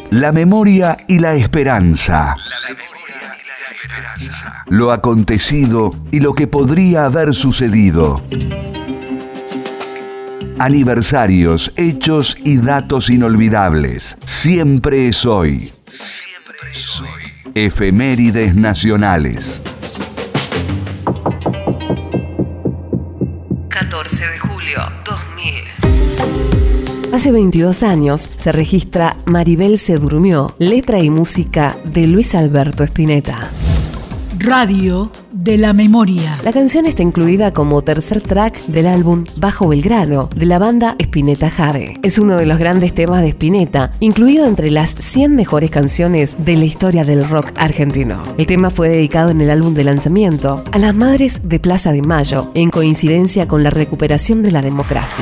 La memoria y la esperanza. Lo acontecido y lo que podría haber sucedido. Aniversarios, hechos y datos inolvidables. Siempre es hoy. Siempre es hoy. Efemérides nacionales. 14 de julio 2000. Hace 22 años se registra Maribel se durmió, letra y música de Luis Alberto Spinetta. Radio de la Memoria. La canción está incluida como tercer track del álbum Bajo Belgrano de la banda Spinetta Jade. Es uno de los grandes temas de Spinetta, incluido entre las 100 mejores canciones de la historia del rock argentino. El tema fue dedicado en el álbum de lanzamiento a las madres de Plaza de Mayo, en coincidencia con la recuperación de la democracia.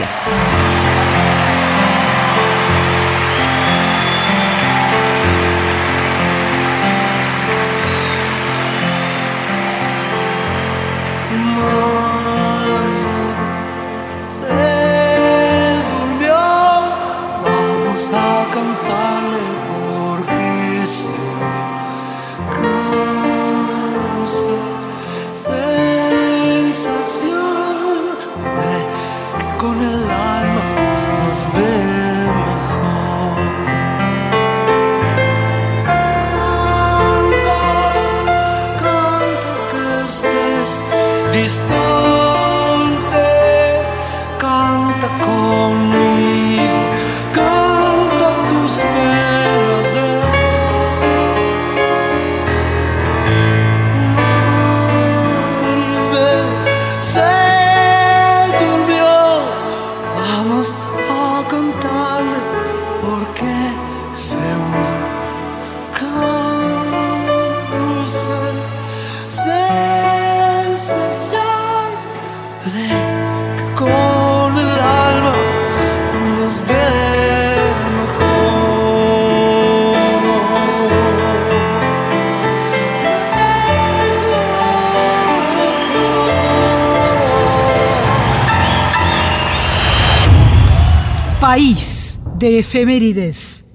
País de efemérides.